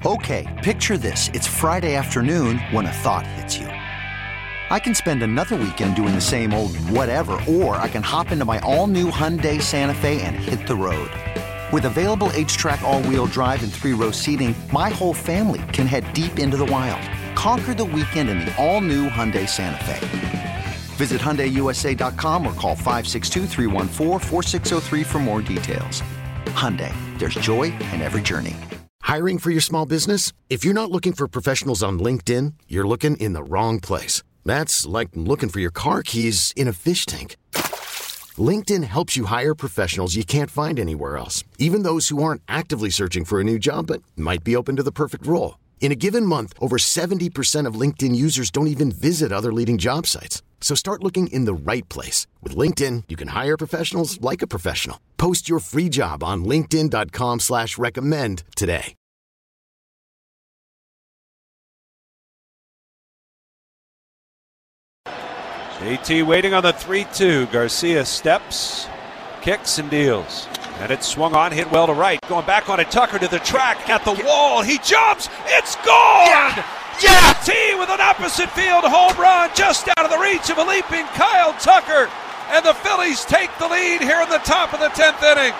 Okay, picture this. It's Friday afternoon when a thought hits you. I can spend another weekend doing the same old whatever, or I can hop into my all-new Hyundai Santa Fe and hit the road. With available H-Track all-wheel drive and 3-row seating, my whole family can head deep into the wild. Conquer the weekend in the all-new Hyundai Santa Fe. Visit HyundaiUSA.com or call 562-314-4603 for more details. Hyundai, there's joy in every journey. Hiring for your small business? If you're not looking for professionals on LinkedIn, you're looking in the wrong place. That's like looking for your car keys in a fish tank. LinkedIn helps you hire professionals you can't find anywhere else, even those who aren't actively searching for a new job but might be open to the perfect role. In a given month, over 70% of LinkedIn users don't even visit other leading job sites. So start looking in the right place. With LinkedIn, you can hire professionals like a professional. Post your free job on linkedin.com/recommend today. JT waiting on the 3-2. Garcia steps, kicks, and deals. And it's swung on, hit well to right. Going back on it, Tucker to the track, at the wall. He jumps. It's gone! Yeah! JT with an opposite field home run just out of the reach of a leaping Kyle Tucker. And the Phillies take the lead here in the top of the 10th inning.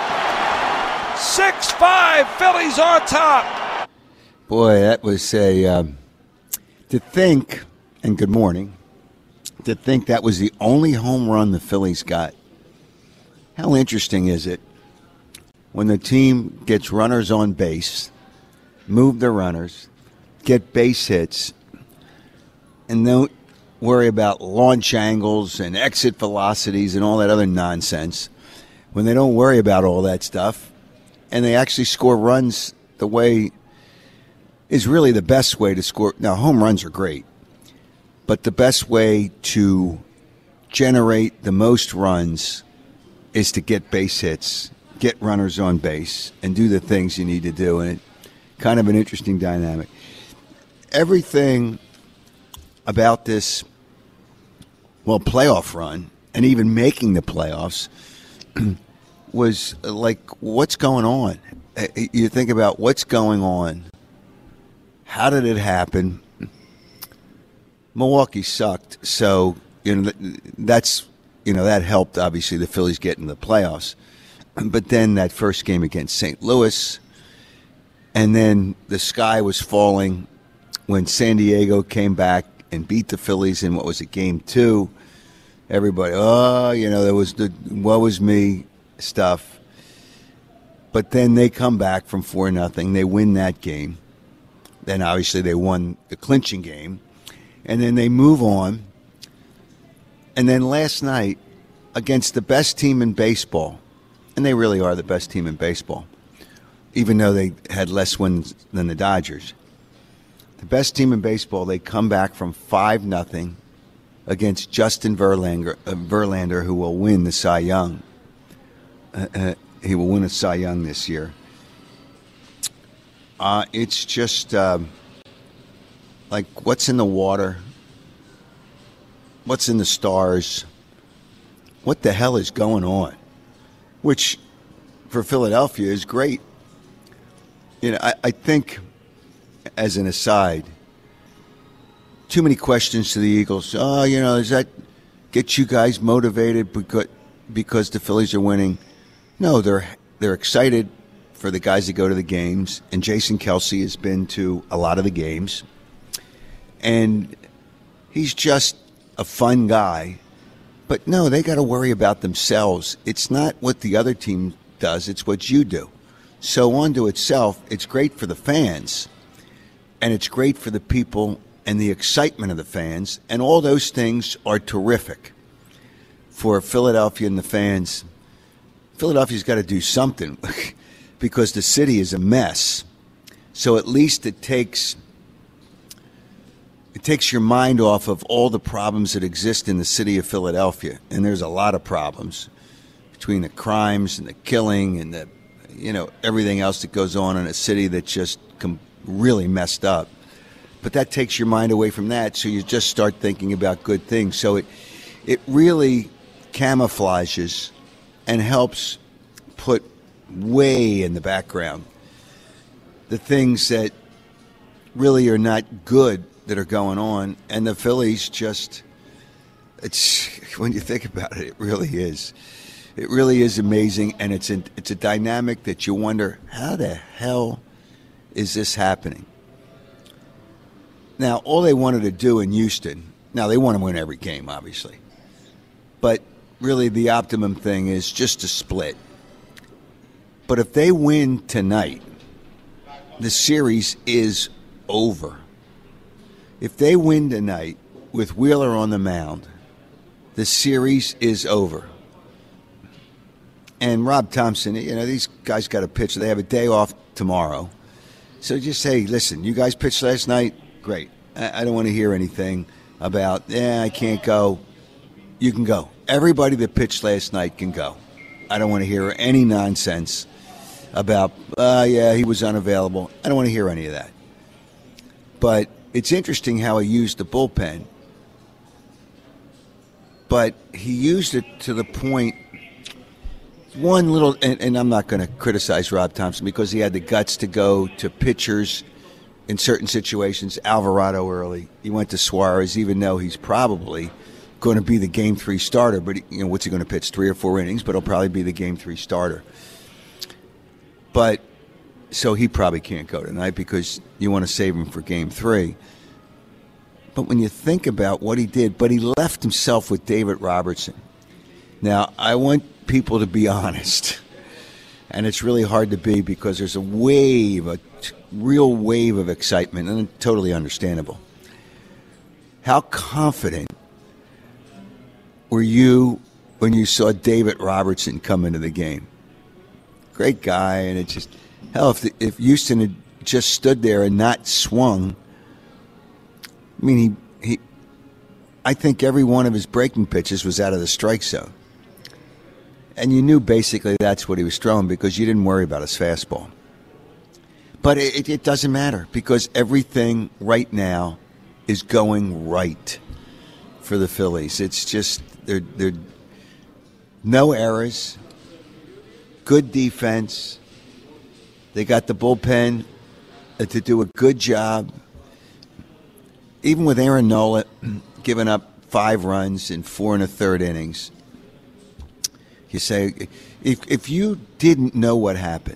6-5, Phillies on top. Boy, that was to think, and good morning, to think that was the only home run the Phillies got. How interesting is it when the team gets runners on base, move the runners, get base hits, and don't worry about launch angles and exit velocities and all that other nonsense, when they don't worry about all that stuff, and they actually score runs the way is really the best way to score. Now, home runs are great, but the best way to generate the most runs is to get base hits, get runners on base, and do the things you need to do. And it's kind of an interesting dynamic. Everything about this, playoff run, and even making the playoffs, was like, what's going on? You think about what's going on. How did it happen? Milwaukee sucked, so that helped obviously the Phillies get in the playoffs. But then that first game against St. Louis, and then the sky was falling when San Diego came back and beat the Phillies in game 2. Everybody, there was the woe is me stuff. But then they come back from 4-0. They win that game. Then obviously they won the clinching game. And then they move on. And then last night, against the best team in baseball, and they really are the best team in baseball, even though they had less wins than the Dodgers. The best team in baseball, they come back from 5-0 against Justin Verlander, who will win the Cy Young. He will win a Cy Young this year. It's just like, what's in the water? What's in the stars? What the hell is going on? Which, for Philadelphia, is great. I think, as an aside, too many questions to the Eagles. Does that get you guys motivated because the Phillies are winning? No, they're excited for the guys that go to the games, and Jason Kelce has been to a lot of the games, and he's just a fun guy. But no, they got to worry about themselves. It's not what the other team does, it's what you do. So unto itself, it's great for the fans, and it's great for the people and the excitement of the fans, and all those things are terrific for Philadelphia and the fans. Philadelphia's got to do something because the city is a mess. So at least it takes your mind off of all the problems that exist in the city of Philadelphia. And there's a lot of problems between the crimes and the killing and the, everything else that goes on in a city that's just really messed up. But that takes your mind away from that, so you just start thinking about good things. So it really camouflages and helps put way in the background the things that really are not good that are going on, and the Phillies just, it's, when you think about it, it really is. It really is amazing, and it's a dynamic that you wonder, how the hell is this happening? Now, all they wanted to do in Houston, now they want to win every game, obviously, but really the optimum thing is just to split. But if they win tonight, the series is over. If they win tonight with Wheeler on the mound, the series is over. And Rob Thompson, these guys got to pitch. They have a day off tomorrow. So just say, listen, you guys pitched last night? Great. I don't want to hear anything about, I can't go. You can go. Everybody that pitched last night can go. I don't want to hear any nonsense about, he was unavailable. I don't want to hear any of that. But it's interesting how he used the bullpen. But he used it to the point, one little, and I'm not going to criticize Rob Thompson because he had the guts to go to pitchers in certain situations. Alvarado early. He went to Suarez, even though he's probably going to be the Game 3 starter. But, what's he going to pitch, 3 or 4 innings? But he'll probably be the Game 3 starter. But, so he probably can't go tonight because you want to save him for Game 3. But when you think about what he did, but he left himself with David Robertson. Now, I want people to be honest. And it's really hard to be because there's a real wave of excitement, and it's totally understandable. How confident were you when you saw David Robertson come into the game? Great guy, and it's just, hell, if Houston had just stood there and not swung, I mean, I think every one of his breaking pitches was out of the strike zone. And you knew basically that's what he was throwing because you didn't worry about his fastball. But it doesn't matter because everything right now is going right for the Phillies. It's just, they're no errors, good defense. They got the bullpen to do a good job. Even with Aaron Nola giving up 5 runs in 4 1/3 innings, you say, if you didn't know what happened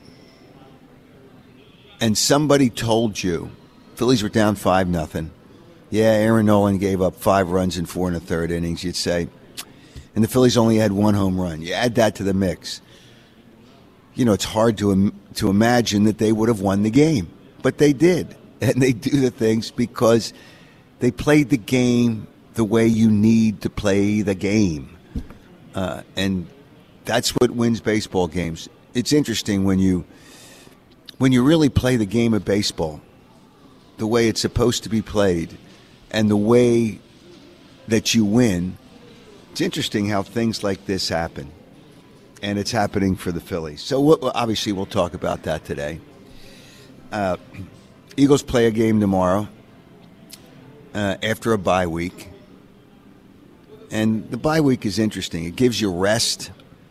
and somebody told you Phillies were down 5-0, Aaron Nolan gave up 5 runs in 4 1/3 innings, you'd say, and the Phillies only had 1 home run. You add that to the mix. It's hard to imagine that they would have won the game, but they did, and they do the things because they played the game the way you need to play the game. And that's what wins baseball games. It's interesting when you really play the game of baseball the way it's supposed to be played and the way that you win. It's interesting how things like this happen. And it's happening for the Phillies. So obviously we'll talk about that today. Eagles play a game tomorrow. After a bye week. And the bye week is interesting. It gives you rest.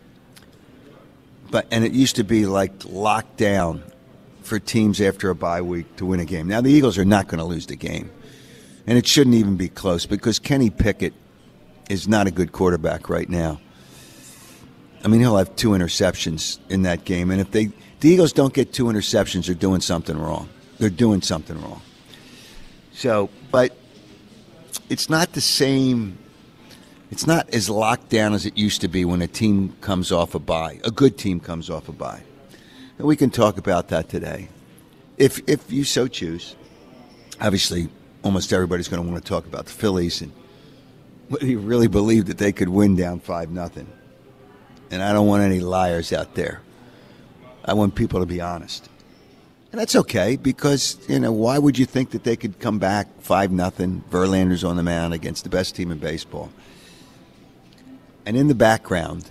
And it used to be like locked down for teams after a bye week to win a game. Now, the Eagles are not going to lose the game. And it shouldn't even be close because Kenny Pickett is not a good quarterback right now. I mean, he'll have 2 interceptions in that game. And if the Eagles don't get 2 interceptions, they're doing something wrong. They're doing something wrong. So, but it's not the same. It's not as locked down as it used to be when a team comes off a bye. A good team comes off a bye. And we can talk about that today. If you so choose. Obviously, almost everybody's going to want to talk about the Phillies and whether you really believe that they could win down 5-0. And I don't want any liars out there. I want people to be honest. And that's okay because, why would you think that they could come back 5-0, Verlander's on the mound against the best team in baseball? And in the background,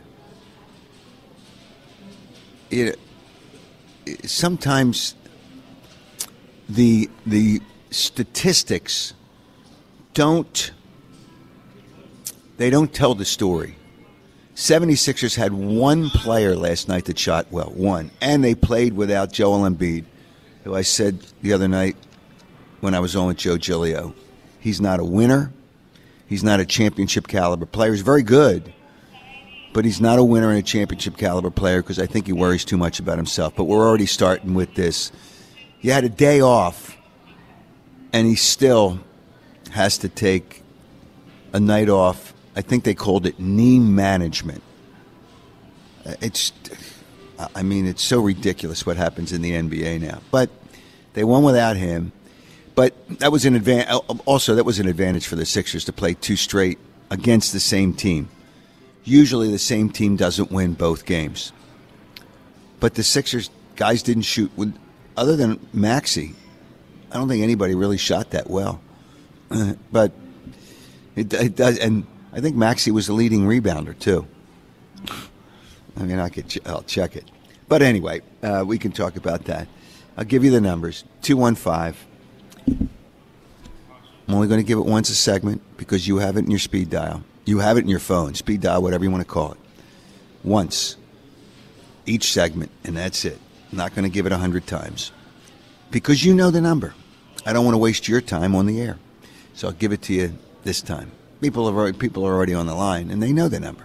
sometimes the statistics don't tell the story. 76ers had 1 player last night that shot well, 1, and they played without Joel Embiid. who I said the other night when I was on with Joe Giglio, he's not a winner. He's not a championship caliber player. He's very good, but he's not a winner and a championship caliber player because I think he worries too much about himself. But we're already starting with this. He had a day off, and he still has to take a night off. I think they called it knee management. It's so ridiculous what happens in the NBA now. But they won without him. But that was an advantage for the Sixers to play two straight against the same team. Usually the same team doesn't win both games. But the Sixers guys didn't shoot. Other than Maxey, I don't think anybody really shot that well. But it does, and I think Maxey was the leading rebounder too. I mean, I'll check it. But anyway, we can talk about that. I'll give you the numbers. 215. I'm only going to give it once a segment because you have it in your speed dial. You have it in your phone, speed dial, whatever you want to call it. Once. Each segment, and that's it. I'm not going to give it 100 times because you know the number. I don't want to waste your time on the air. So I'll give it to you this time. People are already on the line, and they know the number.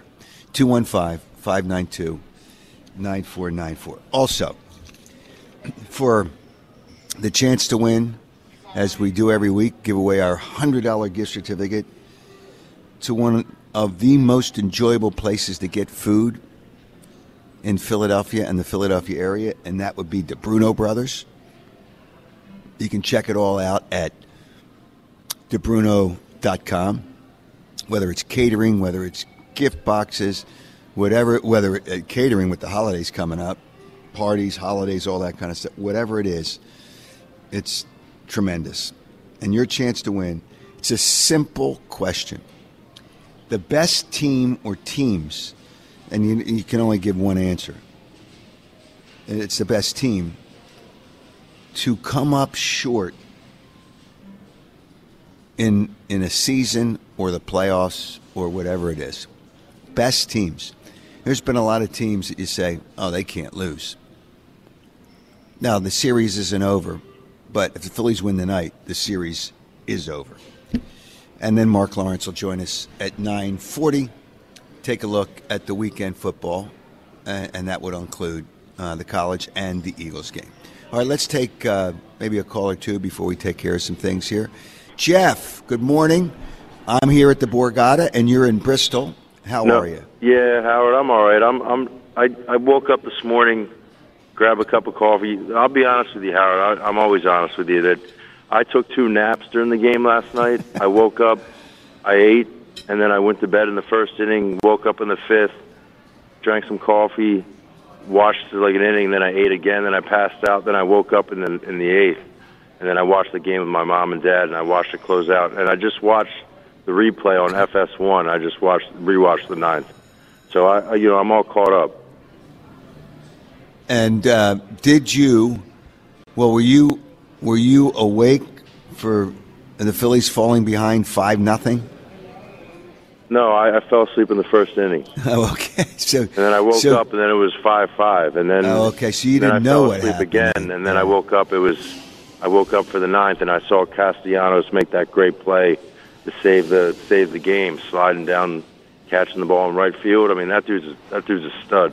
215-592-9494. Also, for the chance to win, as we do every week, give away our $100 gift certificate to one of the most enjoyable places to get food in Philadelphia and the Philadelphia area, and that would be DeBruno Brothers. You can check it all out at DeBruno.com, whether it's catering, whether it's gift boxes, whether catering with the holidays coming up, parties, holidays, all that kind of stuff, whatever it is, it's tremendous. And your chance to win, it's a simple question. The best team or teams, and you can only give one answer, and it's the best team, to come up short in a season or the playoffs or whatever it is. Best teams. There's been a lot of teams that you say, oh, they can't lose. Now, the series isn't over, but if the Phillies win tonight, the series is over. And then Mark Lawrence will join us at 9:40. Take a look at the weekend football, and that would include the college and the Eagles game. All right, let's take maybe a call or two before we take care of some things here. Jeff, good morning. I'm here at the Borgata, and you're in Bristol. How are you? Yeah, Howard, I'm all right. I woke up this morning, grabbed a cup of coffee. I'll be honest with you, Howard. I'm always honest with you that I took 2 naps during the game last night. I woke up, I ate, and then I went to bed in the first inning, woke up in the 5th, drank some coffee, watched like an inning, then I ate again, then I passed out, then I woke up in the 8th, and then I watched the game with my mom and dad, and I watched it close out, and I just watched the replay on FS1. I just rewatched the 9th. So I'm all caught up. And were you awake for the Phillies falling behind 5-0? No, I fell asleep in the first inning. Oh, okay. And then I woke up, and then it was 5-5, and then okay. So you didn't know what happened. I fell asleep again, and then I woke up. I woke up for the 9th, and I saw Castellanos make that great play to save the game, sliding down, catching the ball in right field. I mean, that dude's a stud.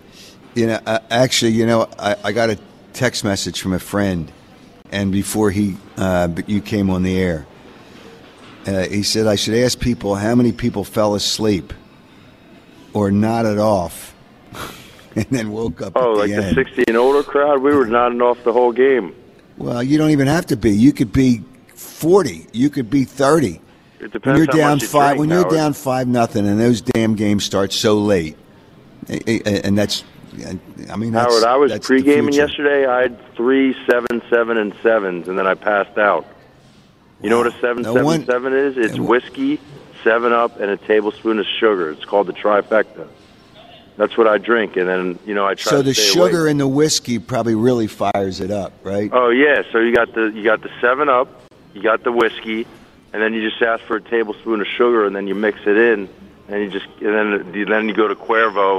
I got a text message from a friend, and before you came on the air, he said I should ask people how many people fell asleep or nodded off and then woke up. Oh, like the 60 and older crowd? We were nodding off the whole game. Well, you don't even have to be. You could be 40. You could be 30. It depends how much you drink, when you're down 5-0, and those damn games start so late, and that's. I mean, Howard, I was pre-gaming yesterday. I had 3 7-7 and 7s, and then I passed out. You know what a 7-7-7 is? It's whiskey, 7-Up, and a tablespoon of sugar. It's called the trifecta. That's what I drink, and then I try. So the sugar and the whiskey probably really fires it up, right? Oh yeah. So you got the 7-Up, you got the whiskey, and then you just ask for a tablespoon of sugar, and then you mix it in, and then you go to Cuervo.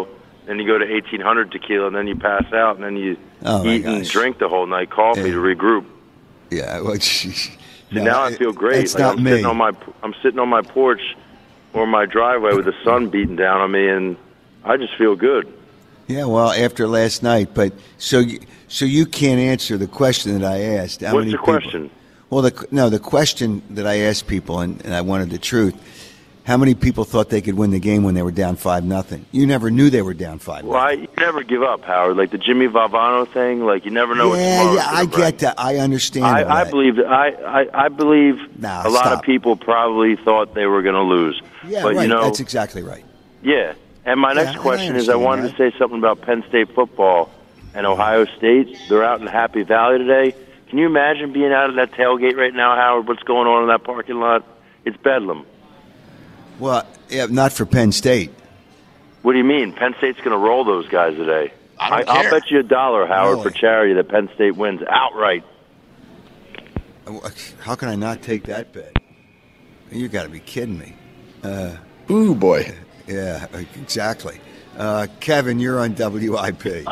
and you go to 1800 tequila, and then you pass out, and then you eat and gosh. drink the whole night coffee to regroup. Yeah, well, no, Now I feel great. It's not me. I'm sitting on my porch or my driveway with the sun beating down on me, and I just feel good. Yeah, well, after last night, but so you can't answer the question that I asked. What's the question? Well, the question that I asked people, and I wanted the truth. How many people thought they could win the game when they were down 5-0? You never knew they were down 5-0. Well, you never give up, Howard. Like the Jimmy Valvano thing, like you never know what tomorrow's Yeah, I gonna bring. get that. I understand. I believe that. I believe Nah, a lot stop. of people probably thought they were going to lose. Yeah, but right. you know, That's exactly right. yeah. And my next I question is, I understand wanted that. to say something about Penn State football and Ohio State. They're out in Happy Valley today. Can you imagine being out of that tailgate right now, Howard? What's going on in that parking lot? It's bedlam. Well, yeah, not for Penn State. What do you mean? Penn State's going to roll those guys today. I don't I'll care. bet you $1, Howard, Really? for charity that Penn State wins outright. How can I not take that bet? You got to be kidding me. Ooh, boy. Yeah, exactly. Kevin, you're on WIP.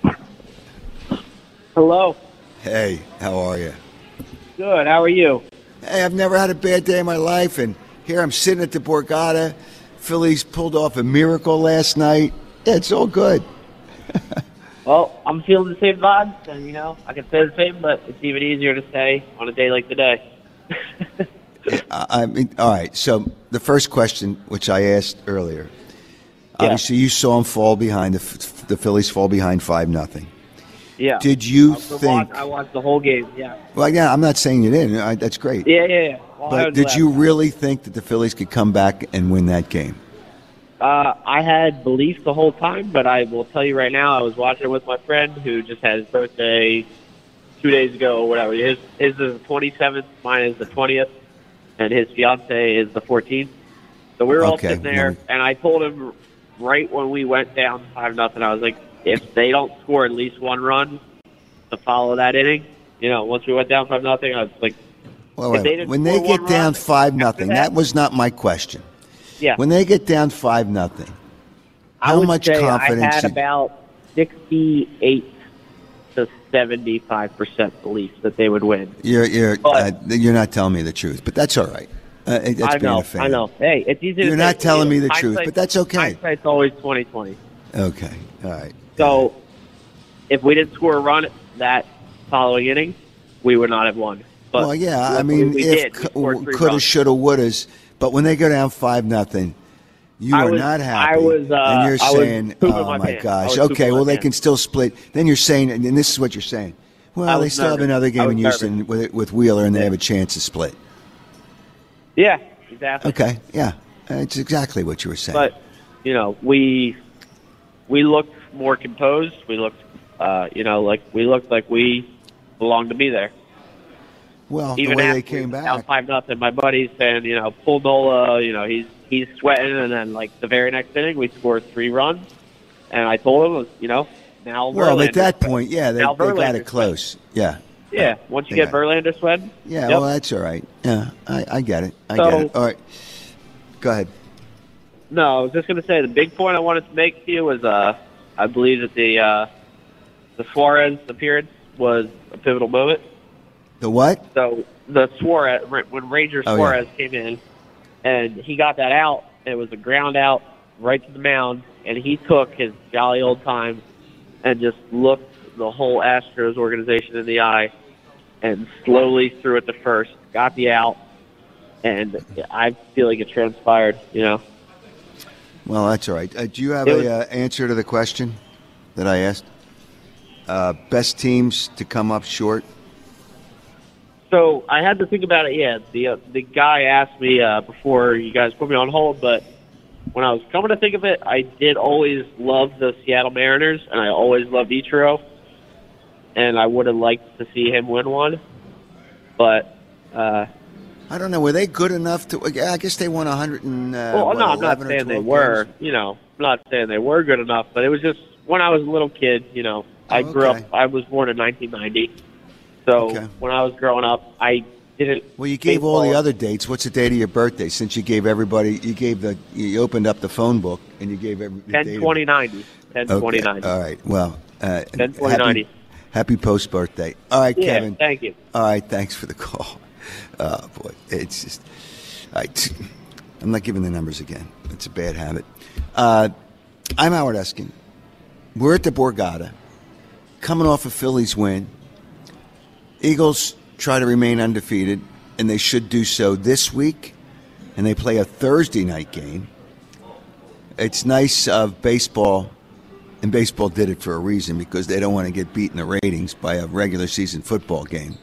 Hello. Hey, how are you? Good. How are you? Hey, I've never had a bad day in my life, and here I'm sitting at the Borgata. Phillies pulled off a miracle last night. Yeah, it's all good. Well, I'm feeling the same vibes, and I can say the same, but it's even easier to say on a day like today. I mean, all right. So the first question, which I asked earlier, obviously you saw them fall behind. The Phillies fall behind 5-0. Yeah. Did you think? I watched the whole game. Yeah. Well, yeah, I'm not saying you didn't. That's great. Yeah. Well, I But was did glad. you really think that the Phillies could come back and win that game? I had belief the whole time, but I will tell you right now, I was watching it with my friend who just had his birthday 2 days ago or whatever. His is the 27th, mine is the 20th, and his fiance is the 14th. So we were all Okay, sitting there, well, and I told him right when we went down 5-0, I was like, if they don't score at least one run to follow that inning, once we went down 5-0, I was like, Well, If they wait, didn't when they score get one down run 5-0, after that- that was not my question. yeah. When they get down 5-0, I how would much say confidence? I had about 68 to 75% belief that they would win. You're But- not telling me the truth, but that's all right. That's I being know, a fan. I know. Hey, it's easy to You're say. not telling me the truth, Hindsight- but that's okay. Hindsight's always 20/20. Okay, all right. So, if we didn't score a run that following inning, we would not have won. But Well, yeah, I luckily mean, we if did. We scored 3 coulda, runs. shoulda, wouldas, but when they go down 5-0, you I are was- not happy, I was, and you're I was saying, pooping "Oh my my pants. I gosh, was okay, pooping well my they can pants. still split." Then you're saying, and this is what you're saying. I Well, they was still have nervous. another I game was in Houston with Wheeler, and they have a chance to split. Yeah, exactly. Okay, yeah, it's exactly what you were saying. But we looked more composed. We looked, we looked like we belonged to be there. well, Even the way after they came we were down back, 5-0, my buddy's saying, pull Nola. He's sweating, and then the very next inning we scored 3 runs, and I told him, now. well, at Verlander that sweating. point, yeah, they Now got Verlander's it close. Yeah, Yeah, once you They get got Verlander sweating. yeah, Yep. well, that's all right. Yeah, I get it. I So- get it. All right, go ahead. No, I was just going to say the big point I wanted to make to you was I believe that the Suarez appearance was a pivotal moment. The what? So the Suarez, when Ranger Oh, yeah. Suarez came in, and he got that out, it was a ground out right to the mound, and he took his jolly old time and just looked the whole Astros organization in the eye and slowly threw it to first, got the out, and I feel like it transpired, Well, that's all right. Do you have It was- a answer to the question that I asked? Best teams to come up short? So I had to think about it. Yeah, the guy asked me before you guys put me on hold, but when I was coming to think of it, I did always love the Seattle Mariners, and I always loved Ichiro, and I would have liked to see him win one, but I don't know. Were they good enough to? I guess they won 100 and. well, no, I'm not 11 or saying they 12 were. games? I'm not saying they were good enough, but it was just when I was a little kid. I grew okay. up. I was born in 1990, so Okay. when I was growing up, I didn't. Well, you gave all the baseball- other dates. What's the date of your birthday? Since you gave everybody, you opened up the phone book and you gave every. the date of- 10/20/90. 10/20/90. Okay. All right. Well, 10/20/90. Happy post-birthday. All right, Yeah, Kevin. thank you. All right, thanks for the call. Oh, boy. It's just, I'm not giving the numbers again. It's a bad habit. I'm Howard Eskin. We're at the Borgata, coming off a Phillies win. Eagles try to remain undefeated, and they should do so this week, and they play a Thursday night game. It's nice of baseball, and baseball did it for a reason, because they don't want to get beat in the ratings by a regular season football game.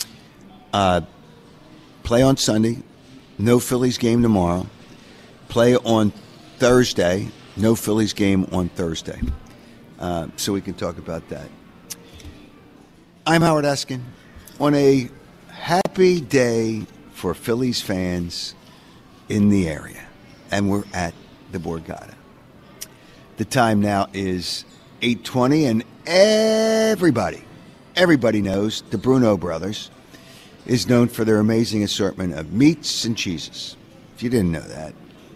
Play on Sunday, no Phillies game tomorrow. Play on Thursday, no Phillies game on Thursday. So we can talk about that. I'm Howard Eskin. On a happy day for Phillies fans in the area, and we're at the Borgata. The time now is 8:20, and everybody knows the Bruno Brothers is known for their amazing assortment of meats and cheeses. If you didn't know that,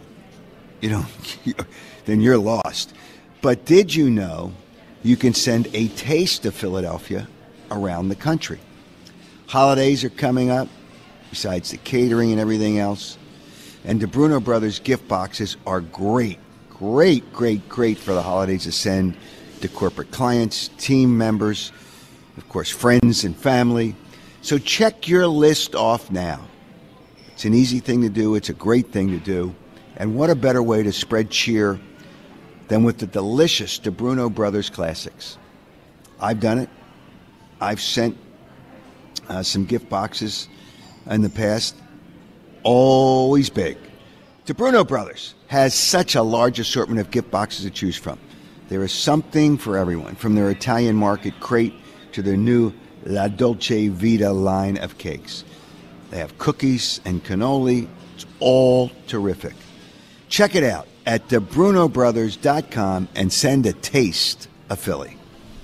then you're lost. But did you know you can send a taste of Philadelphia around the country? Holidays are coming up, besides the catering and everything else. And the Bruno Brothers gift boxes are great for the holidays to send to corporate clients, team members, of course, friends and family. So check your list off now. It's an easy thing to do. It's a great thing to do. And what a better way to spread cheer than with the delicious De Bruno Brothers classics. I've done it. I've sent some gift boxes in the past. Always big. De Bruno Brothers has such a large assortment of gift boxes to choose from. There is something for everyone, from their Italian market crate to their new La Dolce Vita line of cakes. They have cookies and cannoli. It's all terrific. Check it out at DeBrunoBrothers.com and send a taste of Philly.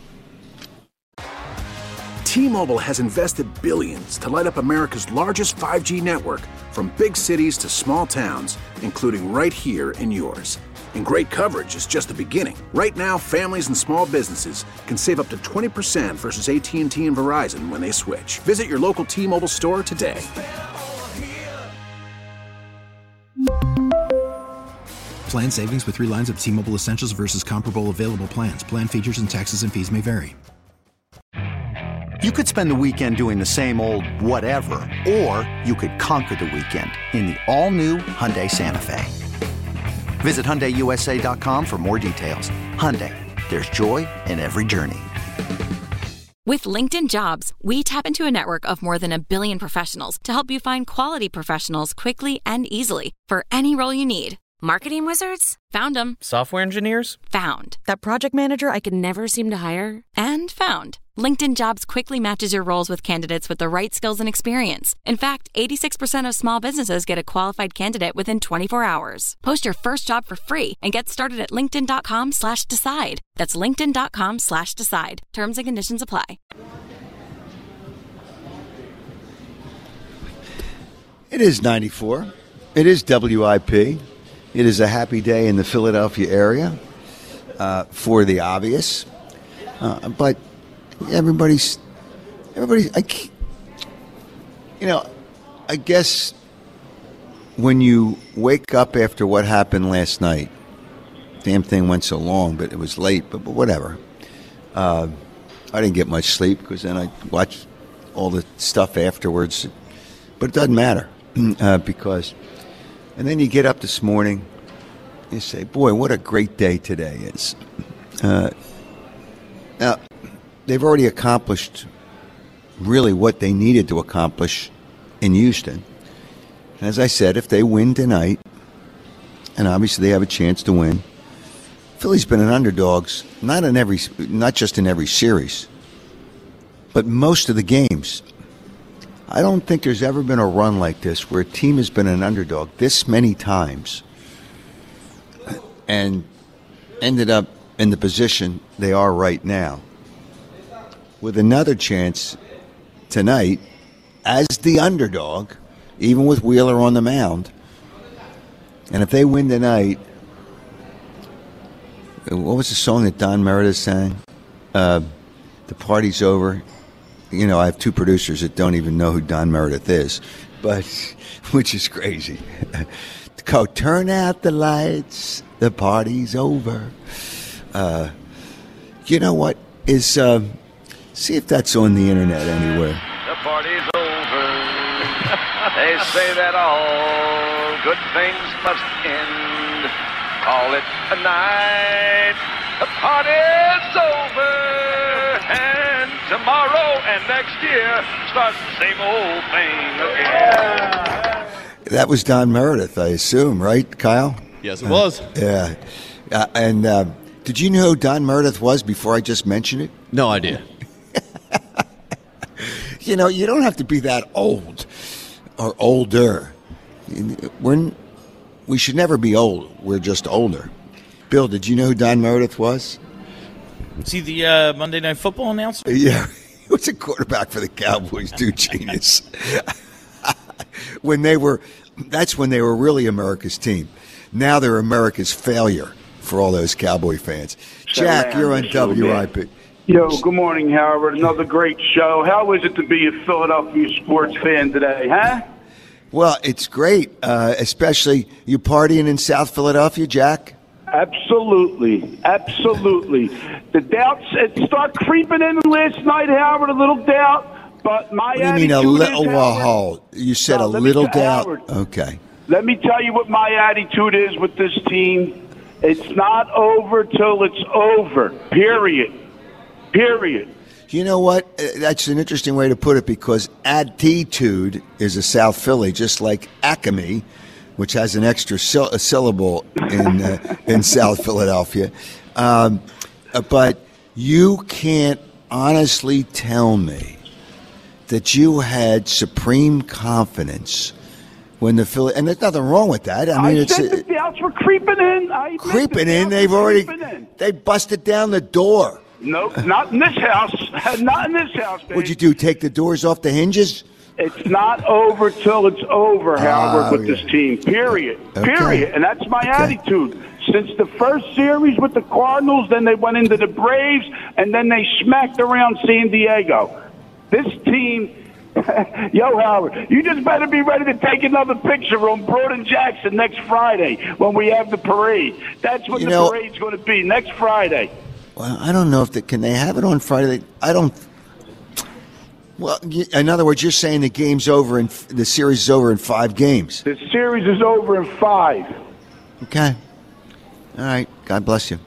T-Mobile has invested billions to light up America's largest 5G network, from big cities to small towns, including right here in yours. And great coverage is just the beginning. Right now, families and small businesses can save up to 20% versus AT&T and Verizon when they switch. Visit your local T-Mobile store today. Plan savings with 3 lines of T-Mobile Essentials versus comparable available plans. Plan features and taxes and fees may vary. You could spend the weekend doing the same old whatever, or you could conquer the weekend in the all-new Hyundai Santa Fe. Visit HyundaiUSA.com for more details. Hyundai, there's joy in every journey. With LinkedIn Jobs, we tap into a network of more than 1 billion professionals to help you find quality professionals quickly and easily for any role you need. Marketing wizards? Found them. Software engineers? Found. That project manager I could never seem to hire? And found. LinkedIn Jobs quickly matches your roles with candidates with the right skills and experience. In fact, 86% of small businesses get a qualified candidate within 24 hours. Post your first job for free and get started at linkedin.com/decide. That's linkedin.com/decide. Terms and conditions apply. It is 94. It is WIP. It is a happy day in the Philadelphia area, for the obvious. But everybody's, I guess when you wake up after what happened last night, damn thing went so long, but it was late, but whatever. I didn't get much sleep because then I watched all the stuff afterwards, but it doesn't matter because, and then you get up this morning, you say, boy, what a great day today is. Now, they've already accomplished really what they needed to accomplish in Houston. And as I said, if they win tonight, and obviously they have a chance to win, Philly's been an underdogs, not just in every series, but most of the games. I don't think there's ever been a run like this where a team has been an underdog this many times and ended up in the position they are right now, with another chance tonight as the underdog, even with Wheeler on the mound. And if they win tonight, what was the song that Don Meredith sang? The Party's Over. You know, I have two producers that don't even know who Don Meredith is, but which is crazy. Go turn out the lights. The party's over. You know what is? See if that's on the internet anywhere. The party's over. They say that all good things must end. Call it a night. The party's over. And tomorrow and next year start the same old thing again. That was Don Meredith, I assume, right, Kyle? Yes, it was. Yeah. And did you know who Don Meredith was before I just mentioned it? No idea. You know, you don't have to be that old or older. We should never be old. We're just older. Bill, did you know who Don Meredith was? Is he the Monday Night Football announcer? Yeah, he was a quarterback for the Cowboys, dude, genius. That's when they were really America's team. Now they're America's failure for all those Cowboy fans. Jack, you're on WIP. Yo, good morning, Howard. Another great show. How is it to be a Philadelphia sports fan today, huh? Well, it's great, especially you partying in South Philadelphia, Jack? Absolutely. Absolutely. The doubts start creeping in last night, Howard, a little doubt. But my what do you mean a little hold? You said a little doubt? Howard, okay. Let me tell you what my attitude is with this team. It's not over till it's over, period. Period. You know what? That's an interesting way to put it because attitude is a South Philly, just like Acme, which has an extra syllable in South Philadelphia. But you can't honestly tell me that you had supreme confidence when the Philly, and there's nothing wrong with that. I mean, said the doubts were creeping in. They busted down the door. No, not in this house. Not in this house, baby. What'd you do, take the doors off the hinges? It's not over till it's over, Howard, with this team, period. Okay. Period. And that's my attitude. Since the first series with the Cardinals, then they went into the Braves, and then they smacked around San Diego. This team, yo, Howard, you just better be ready to take another picture on Broad and Jackson next Friday when we have the parade. That's what the parade's going to be, next Friday. Well, I don't know if can they have it on Friday. I don't. Well, in other words, you're saying the game's over and the series is over in 5 games. The series is over in 5. Okay. All right. God bless you.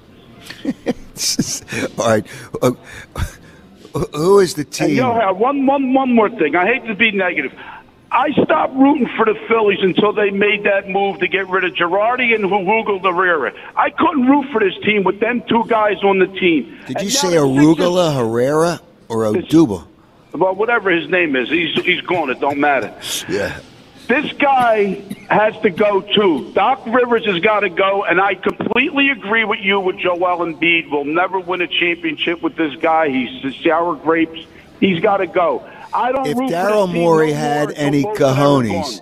All right. Who is the team? And Howard, one more thing. I hate to be negative. I stopped rooting for the Phillies until they made that move to get rid of Girardi and Arugula Herrera. I couldn't root for this team with them 2 guys on the team. Did you say Arugula Herrera or Odubel? Well, whatever his name is, he's gone. It don't matter. Yeah. This guy has to go, too. Doc Rivers has got to go, and I completely agree with you with Joel Embiid. We'll never win a championship with this guy. He's sour grapes. He's got to go. If Daryl Morey had any cojones,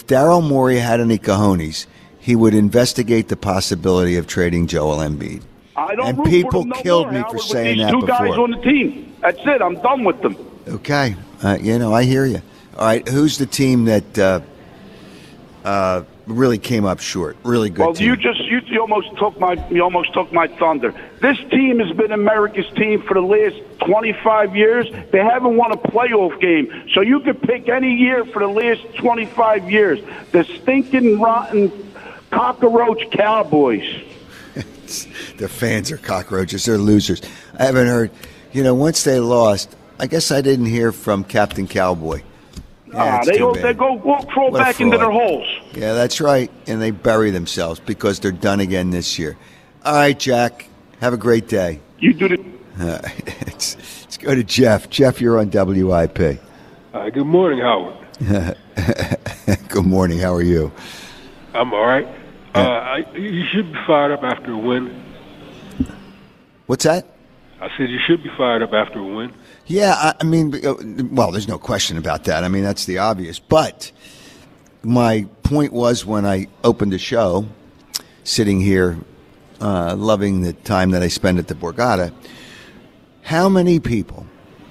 he would investigate the possibility of trading Joel Embiid. I don't. And people killed me for saying that before. These 2 guys on the team. That's it. I'm done with them. Okay, I hear you. All right, who's the team that really came up short? Really good. Well, team. you almost took my thunder. This team has been America's team for the last 25 years. They haven't won a playoff game, so you could pick any year for the last 25 years. The stinking rotten cockroach Cowboys. The fans are cockroaches. They're losers. I haven't heard. Once they lost, I guess I didn't hear from Captain Cowboy. Yeah, they go crawl back into their holes. Yeah, that's right. And they bury themselves because they're done again this year. All right, Jack. Have a great day. You do the. Let's go to Jeff. Jeff, you're on WIP. Good morning, Howard. Good morning. How are you? I'm all right. You should be fired up after a win. What's that? I said you should be fired up after a win. Yeah, I mean, well, there's no question about that. I mean, that's the obvious. But my point was when I opened the show, sitting here loving the time that I spend at the Borgata. How many people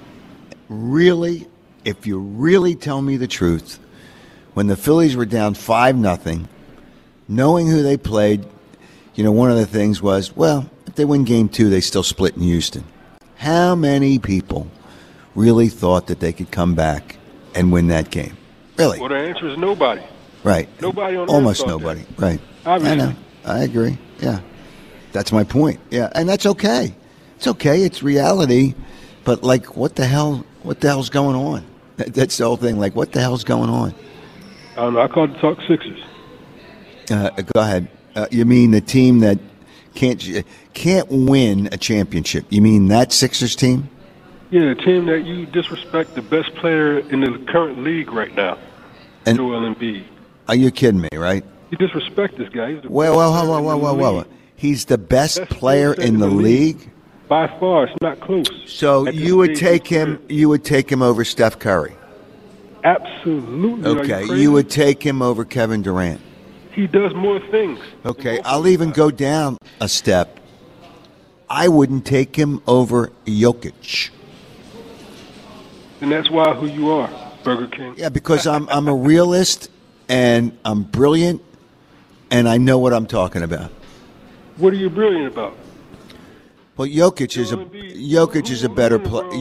really, if you really tell me the truth, when the Phillies were down 5-0, knowing who they played, one of the things was, well, if they win Game 2, they still split in Houston. How many people really thought that they could come back and win that game? Really? Well, the answer is nobody. Right. Nobody on Almost Earth thought nobody. that. Right. Obviously. I know. I agree. Yeah. That's my point. Yeah. And that's okay. It's okay. It's reality. But, what the hell's going on? That's the whole thing. What the hell's going on? I don't know. I called to talk Sixers. Go ahead. You mean the team that can't win a championship? You mean that Sixers team? Yeah, the team that you disrespect the best player in the current league right now, Joel Embiid. Are you kidding me, right? You disrespect this guy. He's the Whoa. He's the best player in the league? By far, it's not close. So you would take him over Steph Curry? Absolutely. Okay, you would take him over Kevin Durant? He does more things. Okay, I'll even go down a step. I wouldn't take him over Jokic. And that's why who you are, Burger King. Yeah, because I'm a realist and I'm brilliant and I know what I'm talking about. What are you brilliant about? Well, Jokic is a better player.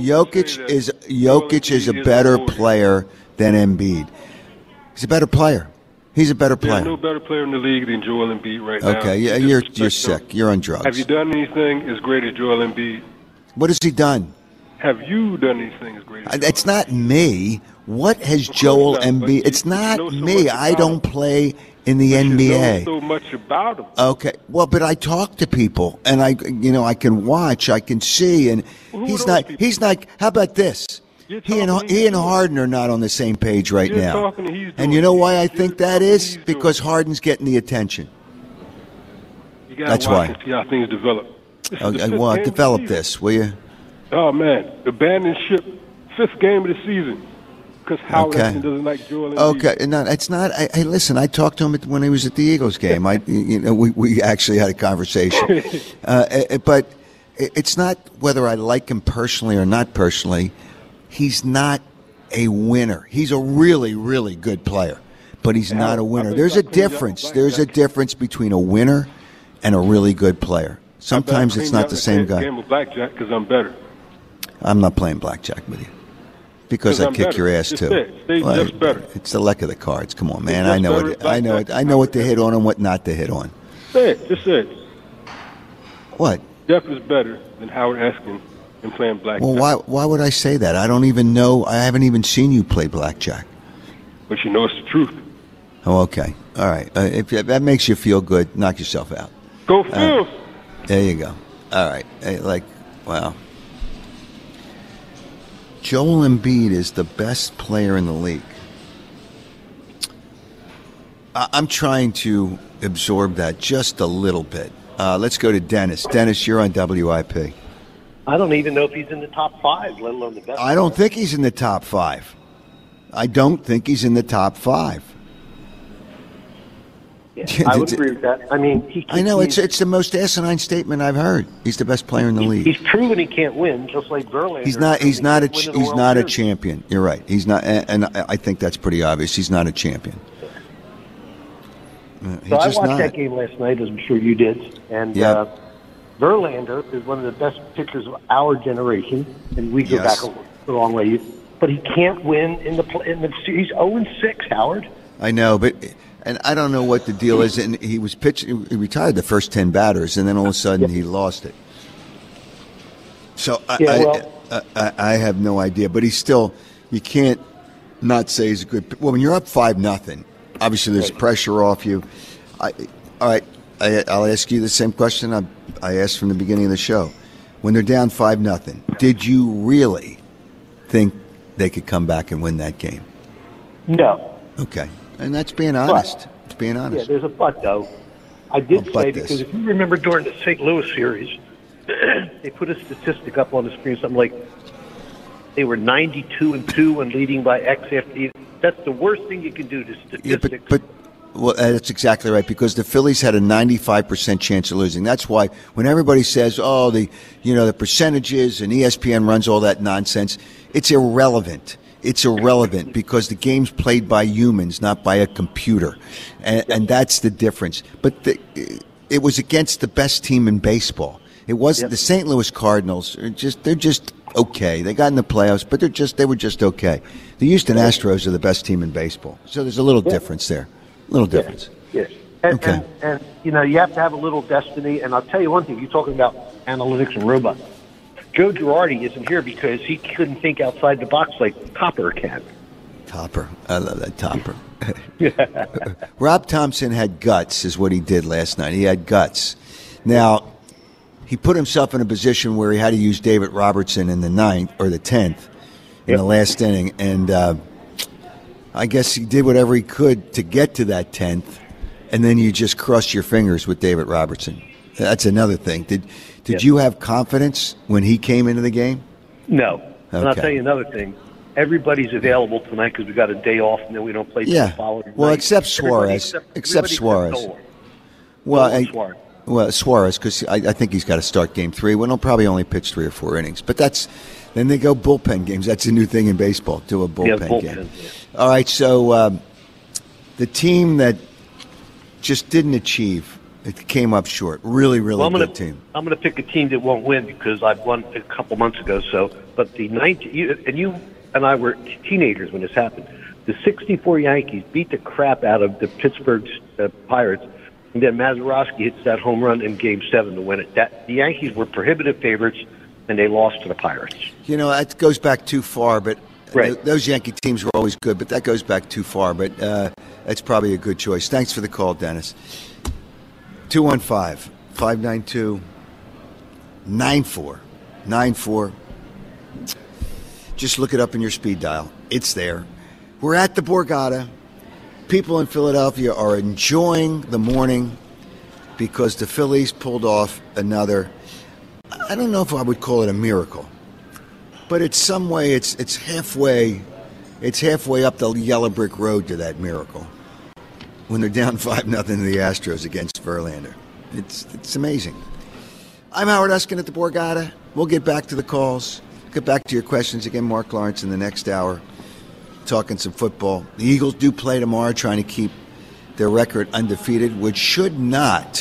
Jokic is a better player than Embiid. He's a better player. He's a better player. There's no better player in the league than Joel Embiid right now. Okay, yeah, you're sick. You're on drugs. Have you done anything as great as Joel Embiid? What has he done? Have you done anything as great as Joel It's not me. What has Joel Embiid? It's not me. I don't play in the NBA. You know so much about him. Okay, well, but I talk to people, and I can watch, I can see, and he's not. How about this? He and Harden are not on the same page right now. And you know why I think that is? Because Harden's getting the attention. That's why. And see how things develop. Well, develop this, will you? Oh man, abandon ship, 5th game of the season. Because Howard doesn't like Joel Embiid. Okay, no, it's not. Hey, listen, I talked to him when he was at the Eagles game. We actually had a conversation. But it's not whether I like him personally or not personally. He's not a winner. He's a really, really good player, but he's not a winner. There's a difference. There's a difference between a winner and a really good player. Sometimes it's not the same guy. Game of blackjack because I'm better. I'm not playing blackjack with you because I kick your ass too. Just better. It's the luck of the cards. Come on, man. I know it. I know what to hit on and what not to hit on. Say it. Just say it. What? Jeff is better than Howard Eskin in playing blackjack. Well, why would I say that? I don't even know. I haven't even seen you play blackjack. But you know it's the truth. Oh, okay. All right. If that makes you feel good, knock yourself out. Go Phil. There you go. All right. Wow. Joel Embiid is the best player in the league. I'm trying to absorb that just a little bit. Let's go to Dennis. Dennis, you're on WIP. I don't even know if he's in the top 5, let alone the best. I don't think he's in the top 5. I don't think he's in the top 5. Yeah, I would agree with that. I mean, I know it's the most asinine statement I've heard. He's the best player in the league. He's proven he can't win, just like Verlander. He's not a champion. You're right. He's not, and I think that's pretty obvious. He's not a champion. So I watched that game last night, as I'm sure you did, and Verlander is one of the best pitchers of our generation, and we go back a long way. But he can't win in the he's 0-6, Howard. I know, but. And I don't know what the deal is. And he was pitching. He retired the first 10 batters, and then all of a sudden he lost it. So I have no idea. But he's still. You can't not say he's a good. Well, when you're up 5-0, obviously there's pressure off you. All right. I'll ask you the same question I asked from the beginning of the show. When they're down 5-0, did you really think they could come back and win that game? No. Okay. And that's being honest. It's being honest. Yeah, there's a but, though. I did say, because if you remember during the St. Louis series, they put a statistic up on the screen, something like they were 92-2 and leading by X after. That's the worst thing you can do to statistics. Yeah, Well, that's exactly right, because the Phillies had a 95% chance of losing. That's why when everybody says, the percentages and ESPN runs all that nonsense, it's irrelevant. It's irrelevant because the game's played by humans, not by a computer. And that's the difference. But it was against the best team in baseball. It wasn't the St. Louis Cardinals. They're just okay. They got in the playoffs, but they were just okay. The Houston Astros are the best team in baseball. So there's a little difference there. Little difference. Yes. And you have to have a little destiny. And I'll tell you one thing. You're talking about analytics and robots. Joe Girardi isn't here because he couldn't think outside the box like Topper can. Topper. I love that Topper. Rob Thompson had guts is what he did last night. He had guts. Now, he put himself in a position where he had to use David Robertson in the 9th or the 10th in the last inning. And I guess he did whatever he could to get to that 10th, and then you just cross your fingers with David Robertson. That's another thing. Did you have confidence when he came into the game? No. Okay. And I'll tell you another thing. Everybody's available tonight because we got a day off, and then we don't play the following night. Well, except Suarez. Except Suarez. Well, Suarez, because I think he's got to start Game 3 when he'll probably only pitch 3 or 4 innings. But then they go bullpen games. That's a new thing in baseball, do a bullpen game. Yeah. All right, so the team that just didn't achieve, it came up short. Really, really good team. I'm going to pick a team that won't win because I've won a couple months ago. But you and I were teenagers when this happened. The 64 Yankees beat the crap out of the Pittsburgh Pirates, and then Mazeroski hits that home run in Game 7 to win it. The Yankees were prohibitive favorites, and they lost to the Pirates. That goes back too far, but those Yankee teams were always good, but that goes back too far. But that's probably a good choice. Thanks for the call, Dennis. 215-592-9494. Just look it up in your speed dial. It's there. We're at the Borgata. People in Philadelphia are enjoying the morning because the Phillies pulled off another, I don't know if I would call it a miracle, but it's some way, it's halfway up the yellow brick road to that miracle when they're down 5-0 to the Astros against Verlander. It's amazing. I'm Howard Eskin at the Borgata. We'll get back to the calls. Get back to your questions again, Mark Lawrence, in the next hour, talking some football. The Eagles do play tomorrow, trying to keep their record undefeated, which should not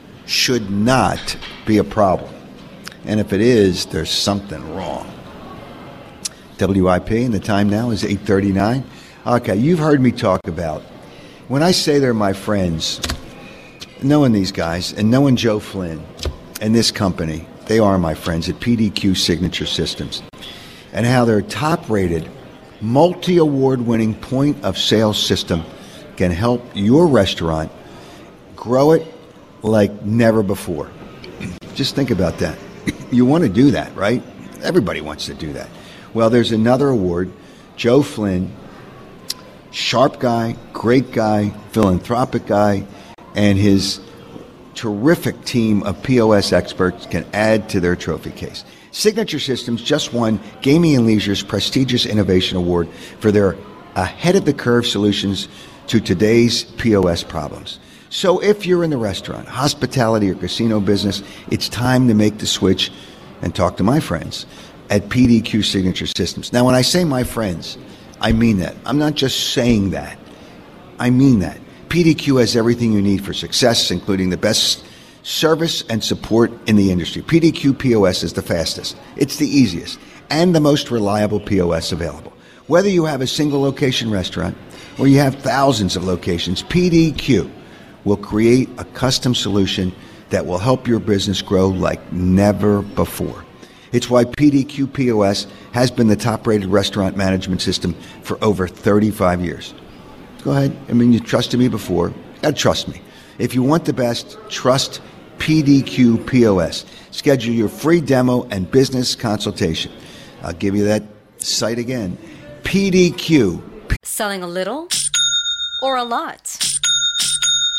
be a problem. And if it is, there's something wrong. WIP, and the time now is 8:39. Okay, you've heard me talk about, when I say they're my friends, knowing these guys and knowing Joe Flynn and this company, they are my friends at PDQ Signature Systems, and how their top-rated, multi-award-winning point-of-sale system can help your restaurant grow it like never before. Just think about that. You want to do that, right? Everybody wants to do that. Well, there's another award. Joe Flynn, sharp guy, great guy, philanthropic guy, and his terrific team of POS experts can add to their trophy case. Signature Systems just won Gaming and Leisure's prestigious Innovation Award for their ahead-of-the-curve solutions to today's POS problems. So if you're in the restaurant, hospitality, or casino business, it's time to make the switch and talk to my friends at PDQ Signature Systems. Now, when I say my friends, I mean that. I'm not just saying that. I mean that. PDQ has everything you need for success, including the best service and support in the industry. PDQ POS is the fastest, it's the easiest, and the most reliable POS available. Whether you have a single location restaurant or you have thousands of locations, PDQ will create a custom solution that will help your business grow like never before. It's why PDQ POS has been the top-rated restaurant management system for over 35 years. Go ahead. I mean, you trusted me before. You got to trust me. If you want the best, trust PDQ POS. Schedule your free demo and business consultation. I'll give you that site again. PDQ. Selling a little or a lot?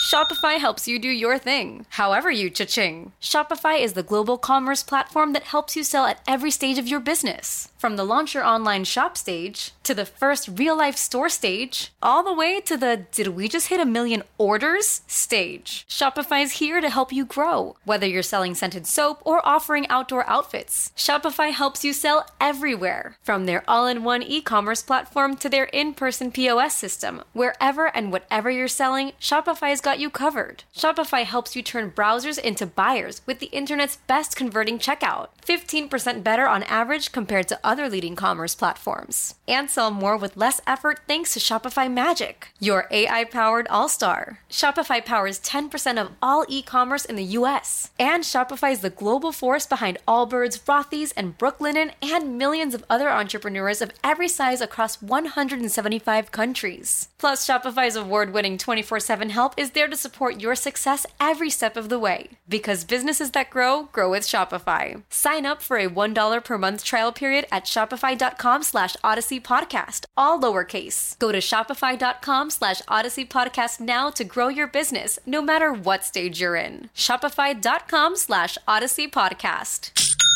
Shopify helps you do your thing, however you cha-ching. Shopify is the global commerce platform that helps you sell at every stage of your business. From the launch your online shop stage, to the first real-life store stage, all the way to the did we just hit 1 million orders stage. Shopify's here to help you grow. Whether you're selling scented soap or offering outdoor outfits, Shopify helps you sell everywhere. From their all-in-one e-commerce platform to their in-person POS system, wherever and whatever you're selling, Shopify's got you covered. Shopify helps you turn browsers into buyers with the internet's best converting checkout. 15% better on average compared to other leading commerce platforms. And sell more with less effort thanks to Shopify Magic, your AI-powered all-star. Shopify powers 10% of all e-commerce in the U.S. And Shopify is the global force behind Allbirds, Rothy's, and Brooklinen, and millions of other entrepreneurs of every size across 175 countries. Plus, Shopify's award-winning 24/7 help is there to support your success every step of the way. Because businesses that grow with Shopify. Sign up for a $1 per month trial period at shopify.com/Odyssey Podcast, all lowercase. Go to shopify.com/Odyssey Podcast now to grow your business, no matter what stage you're in. Shopify.com/Odyssey Podcast.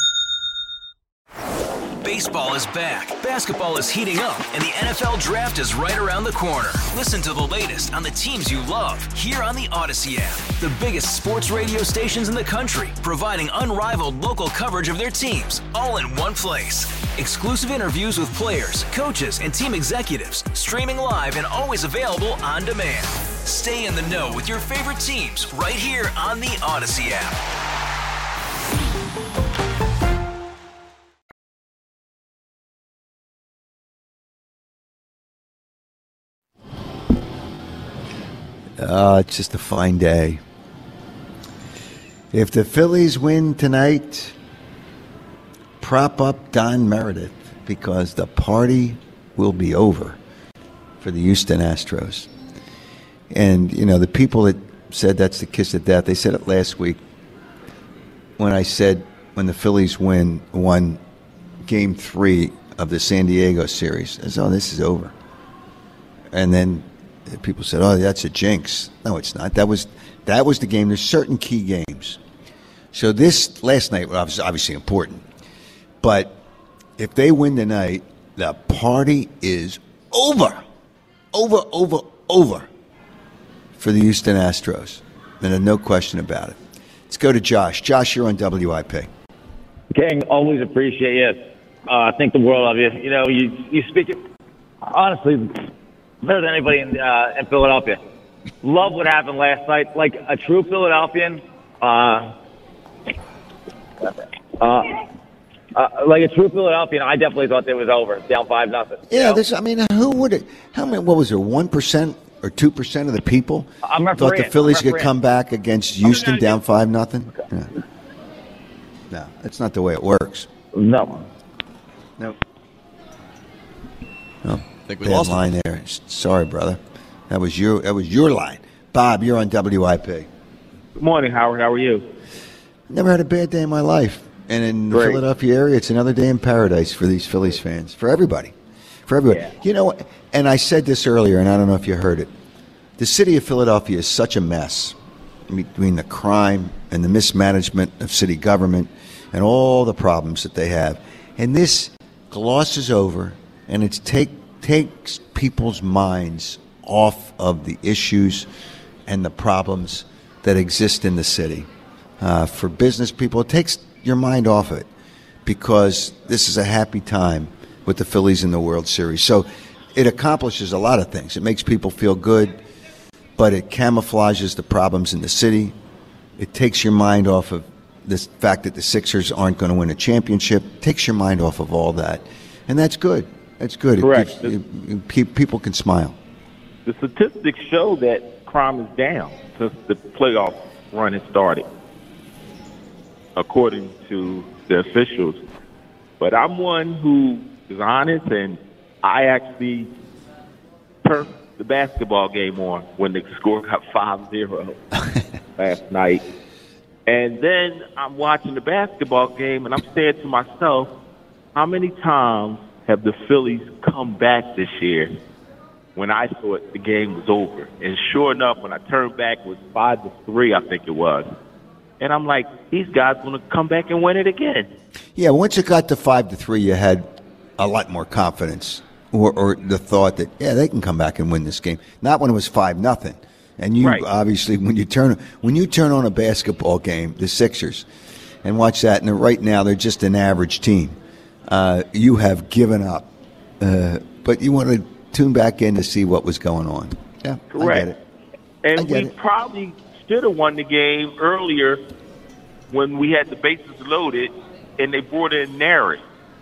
Baseball is back, basketball is heating up, and the NFL Draft is right around the corner. Listen to the latest on the teams you love here on the Odyssey app. The biggest sports radio stations in the country, providing unrivaled local coverage of their teams, all in one place. Exclusive interviews with players, coaches, and team executives, streaming live and always available on demand. Stay in the know with your favorite teams right here on the Odyssey app. It's just a fine day. If the Phillies win tonight, prop up Don Meredith because the party will be over for the Houston Astros. And, you know, the people that said that's the kiss of death, they said it last week when I said when the Phillies won Game 3 of the San Diego series. I said, oh, this is over. And then people said, oh, that's a jinx. No, it's not. That was the game. There's certain key games. So this last night was obviously important. But if they win tonight, the party is over. Over for the Houston Astros. And there's no question about it. Let's go to Josh. Josh, you're on WIP. King, always appreciate you. Think the world of you. You know, you speak it honestly better than anybody in Philadelphia. Love what happened last night. Like a true Philadelphian, I definitely thought it was over, down 5-0. Yeah, who would it? What was there? 1% or 2% of the people thought the Phillies could come back against Houston down 5-0? Yeah. No, that's not the way it works. No. I think we lost line there. Sorry, brother. That was your line. Bob, you're on WIP. Good morning, Howard. How are you? Never had a bad day in my life. And in the Philadelphia area, it's another day in paradise for these Phillies fans. For everybody. Yeah. You know, and I said this earlier, and I don't know if you heard it. The city of Philadelphia is such a mess between the crime and the mismanagement of city government and all the problems that they have. And this glosses over, and it takes people's minds off of the issues and the problems that exist in the city. For business people, it takes your mind off of it because this is a happy time with the Phillies in the World Series. So it accomplishes a lot of things. It makes people feel good, but it camouflages the problems in the city. It takes your mind off of this fact that the Sixers aren't going to win a championship. It takes your mind off of all that. And that's good. That's good. Correct. People can smile. The statistics show that crime is down since the playoff run has started, according to the officials. But I'm one who is honest, and I actually turned the basketball game on when the score got 5-0 last night. And then I'm watching the basketball game, and I'm saying to myself, how many times have the Phillies come back this year when I thought the game was over. And sure enough, when I turned back, it was 5-3, I think it was. And I'm like, these guys going to come back and win it again. Yeah, once it got to 5-3, you had a lot more confidence, or the thought that they can come back and win this game. Not when it was 5-0. And you obviously, when you turn on a basketball game, the Sixers, and watch that, and right now they're just an average team. You have given up, but you want to tune back in to see what was going on. Yeah, correct. I get it. And we probably should have won the game earlier when we had the bases loaded and they brought in Nary.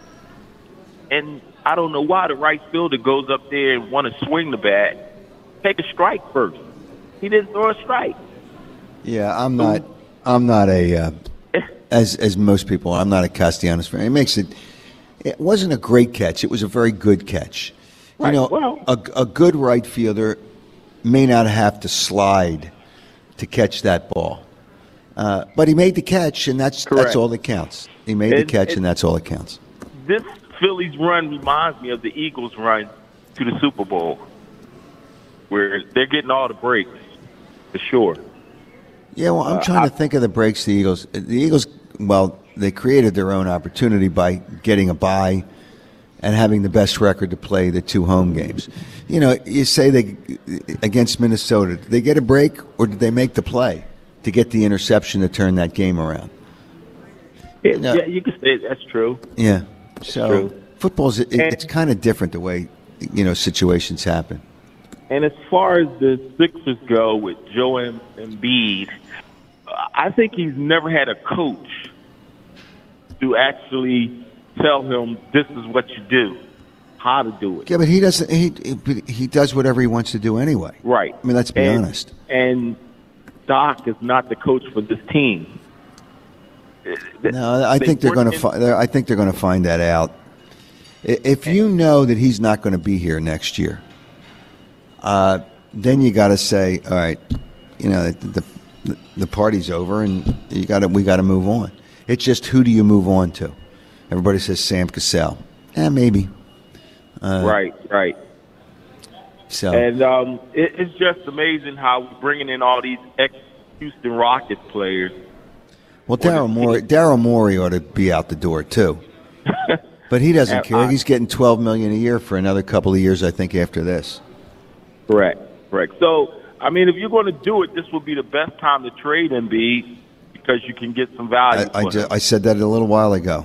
And I don't know why the right fielder goes up there and want to swing the bat, take a strike first. He didn't throw a strike. Yeah, I'm not a as most people. I'm not a Castellanos fan. It wasn't a great catch. It was a very good catch. Right. You know, a good right fielder may not have to slide to catch that ball, but he made the catch, and that's all that counts. He made the catch, and that's all that counts. This Phillies run reminds me of the Eagles run to the Super Bowl, where they're getting all the breaks, for sure. Yeah, well, I'm trying to think of the breaks the Eagles. The Eagles, well, they created their own opportunity by getting a bye and having the best record to play the 2 home games. You know, you say they against Minnesota, did they get a break or did they make the play to get the interception to turn that game around? Yeah, you can say that's true. Yeah. So football's it's kind of different the way, situations happen. And as far as the Sixers go with Joel Embiid, I think he's never had a coach to actually tell him this is what you do, how to do it. Yeah, but he doesn't. He does whatever he wants to do anyway. Right. I mean, let's be honest. And Doc is not the coach for this team. No, I think they're going to. I think they're going to find that out. If you know that he's not going to be here next year, then you got to say, all right, the party's over, and we got to move on. It's just, who do you move on to? Everybody says Sam Cassell. Maybe. Right. So, and it's just amazing how we're bringing in all these ex-Houston Rockets players. Well, Daryl Morey ought to be out the door too, but he doesn't care. He's getting $12 million a year for another couple of years, I think, after this. Correct. So, I mean, if you're going to do it, this would be the best time to trade Embiid because you can get some value. I said that a little while ago.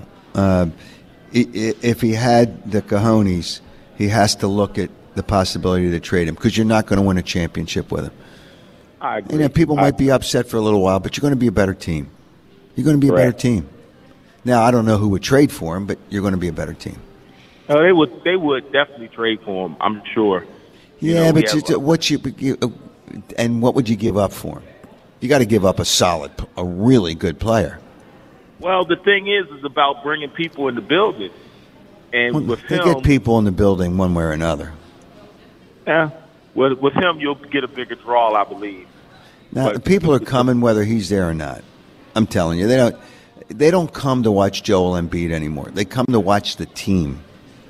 If he had the cojones, he has to look at the possibility to trade him because you're not going to win a championship with him. I agree. People might be upset for a little while, but you're going to be a better team. You're going to be a better team. Now, I don't know who would trade for him, but you're going to be a better team. No, they would definitely trade for him, I'm sure. Yeah, but what would you give up for him? You got to give up a really good player. Well, the thing is about bringing people in the building, and with him, they get people in the building one way or another. Yeah, with him, you'll get a bigger draw, I believe. Now, the people are coming whether he's there or not. I'm telling you, they don't come to watch Joel Embiid anymore. They come to watch the team.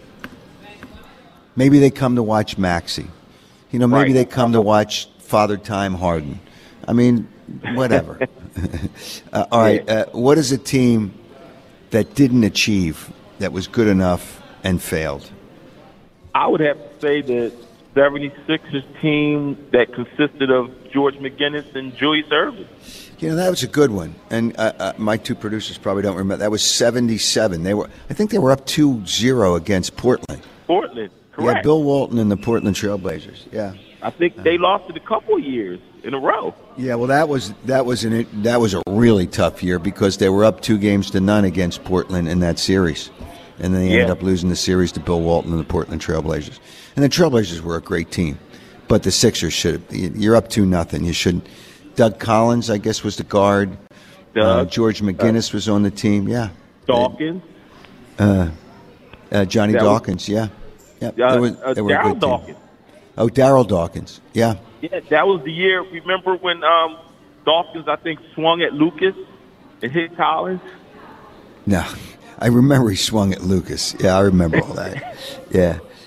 Maybe they come to watch Maxey. Maybe they come to watch Father Time Harden. I mean, whatever. All right, what is a team that didn't achieve, that was good enough and failed? I would have to say the 76ers team that consisted of George McGinnis and Julius Erving. That was a good one. And my two producers probably don't remember. That was 77. I think they were up 2-0 against Portland. Correct. Yeah, Bill Walton and the Portland Trailblazers. Yeah. I think they lost it a couple of years in a row. Yeah, well, that was a really tough year because they were up 2-0 against Portland in that series. And then they ended up losing the series to Bill Walton and the Portland Trailblazers. And the Trailblazers were a great team. But the Sixers you're up 2-0. You shouldn't. Doug Collins, I guess, was the guard. George McGinnis was on the team. Yeah. Dawkins. Johnny Dawkins. Yeah. They were a good Dawkins. Team. Oh, Daryl Dawkins. Yeah. Yeah, that was the year. Remember when Dawkins, I think, swung at Lucas and hit Collins? No. I remember he swung at Lucas. Yeah, I remember all that. Yeah.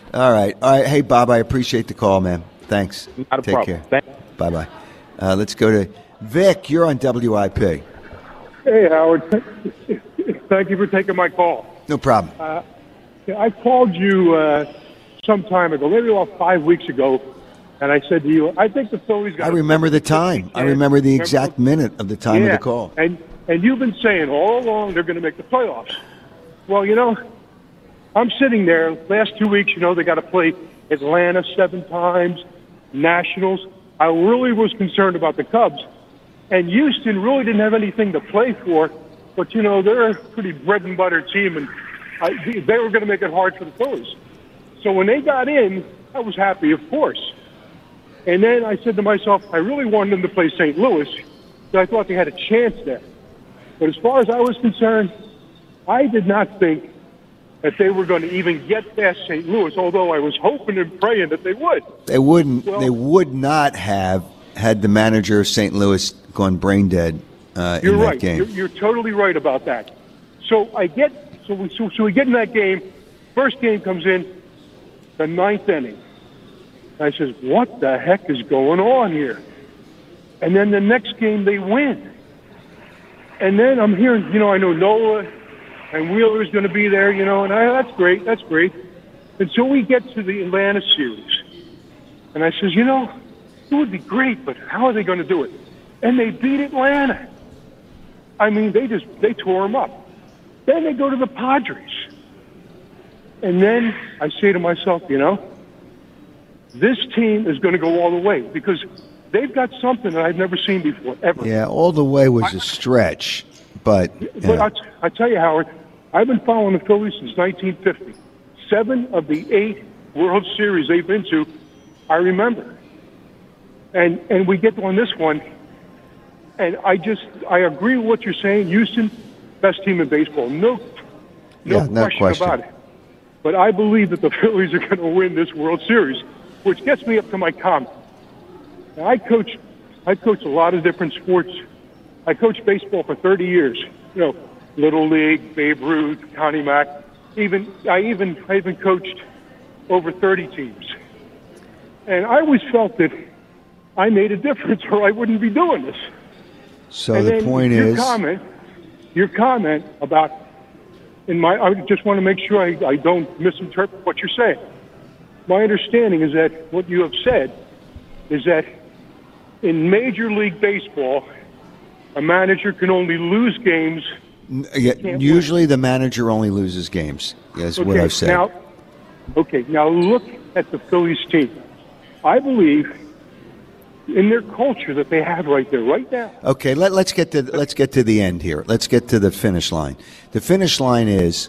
All right. Hey, Bob, I appreciate the call, man. Thanks. Not a Take problem. care. Bye-bye. Let's go to Vic. You're on WIP. Hey, Howard. Thank you for taking my call. No problem. I called you some time ago, maybe about 5 weeks ago, and I said to you, I think the Phillies got... I remember the time. I remember the exact minute of the time of the call. And you've been saying all along they're going to make the playoffs. Well, I'm sitting there. Last 2 weeks, they got to play Atlanta 7 times, Nationals. I really was concerned about the Cubs. And Houston really didn't have anything to play for. But, they're a pretty bread-and-butter team, and they were going to make it hard for the Phillies. So when they got in, I was happy, of course. And then I said to myself, I really wanted them to play St. Louis, because I thought they had a chance there. But as far as I was concerned, I did not think that they were going to even get past St. Louis, although I was hoping and praying that they would. They wouldn't. Well, they would not have had the manager of St. Louis gone brain dead in that game. You're totally right about that. So we get in that game. First game comes in, the 9th inning. I says, what the heck is going on here? And then the next game they win. And then I'm hearing, I know Nola and Wheeler's going to be there, and that's great. And so we get to the Atlanta series. And I says, it would be great, but how are they going to do it? And they beat Atlanta. I mean, they tore them up. Then they go to the Padres. And then I say to myself, this team is going to go all the way because they've got something that I've never seen before, ever. Yeah, all the way was a stretch, but... But I tell you, Howard, I've been following the Phillies since 1950. 7 of the 8 World Series they've been to, I remember. And we get on this one, and I agree with what you're saying. Houston, best team in baseball. No question about it. But I believe that the Phillies are going to win this World Series, which gets me up to my comment. Now, I coach a lot of different sports. I coached baseball for 30 years. Little League, Babe Ruth, Connie Mack. I even coached over 30 teams. And I always felt that I made a difference or I wouldn't be doing this. So the point is... Your comment about... I just want to make sure I don't misinterpret what you're saying. My understanding is that what you have said is that in Major League Baseball, a manager can only lose games. Usually the manager only loses games, is what I've said. Now look at the Phillies team. I believe in their culture that they have right there, right now. Okay, let's get to the end here. Let's get to the finish line. The finish line is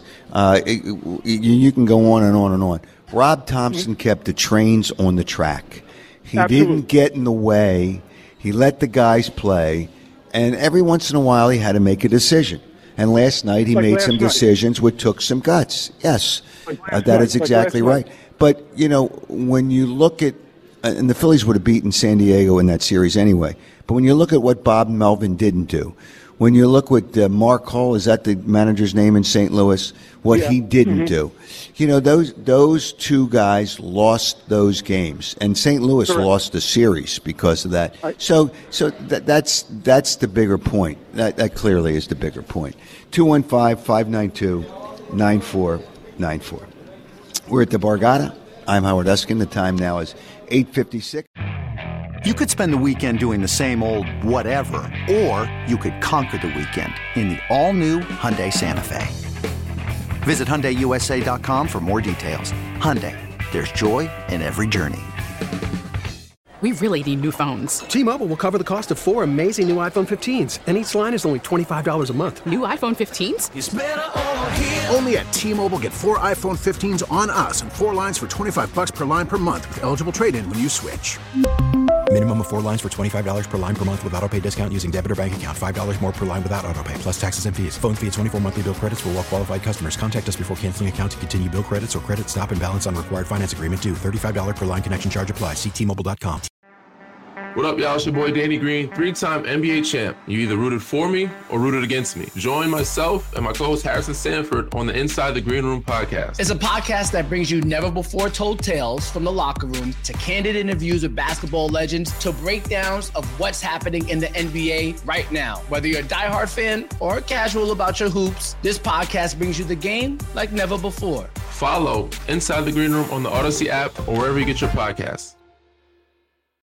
you can go on and on and on. Rob Thompson kept the trains on the track. He didn't get in the way. He let the guys play, and every once in a while he had to make a decision. And last night he made some decisions which took some guts. Yes, that is exactly right. But when you look at and the Phillies would have beaten San Diego in that series anyway. But when you look at what Bob Melvin didn't do, when you look what Mark Hull, is that the manager's name in St. Louis, what he didn't do, those two guys lost those games, and St. Louis lost the series because of that. So that's the bigger point. That clearly is the bigger point. 215-592-9494. We're at the Borgata. I'm Howard Eskin. The time now is 8:56. You could spend the weekend doing the same old whatever, or you could conquer the weekend in the all-new Hyundai Santa Fe. Visit HyundaiUSA.com for more details. Hyundai, there's joy in every journey. We really need new phones. T-Mobile will cover the cost of 4 amazing new iPhone 15s, and each line is only $25 a month. New iPhone 15s? It's better over here. Only at T-Mobile, get 4 iPhone 15s on us and 4 lines for $25 per line per month with eligible trade-in when you switch. Minimum of 4 lines for $25 per line per month with autopay discount using debit or bank account. $5 more per line without autopay, plus taxes and fees. Phone fee at 24 monthly bill credits for well-qualified customers. Contact us before canceling account to continue bill credits or credit stop and balance on required finance agreement due. $35 per line connection charge applies. See T-Mobile.com. What up, y'all? It's your boy Danny Green, 3-time NBA champ. You either rooted for me or rooted against me. Join myself and my co-host Harrison Sanford on the Inside the Green Room podcast. It's a podcast that brings you never-before-told tales from the locker room to candid interviews with basketball legends to breakdowns of what's happening in the NBA right now. Whether you're a diehard fan or casual about your hoops, this podcast brings you the game like never before. Follow Inside the Green Room on the Odyssey app or wherever you get your podcasts.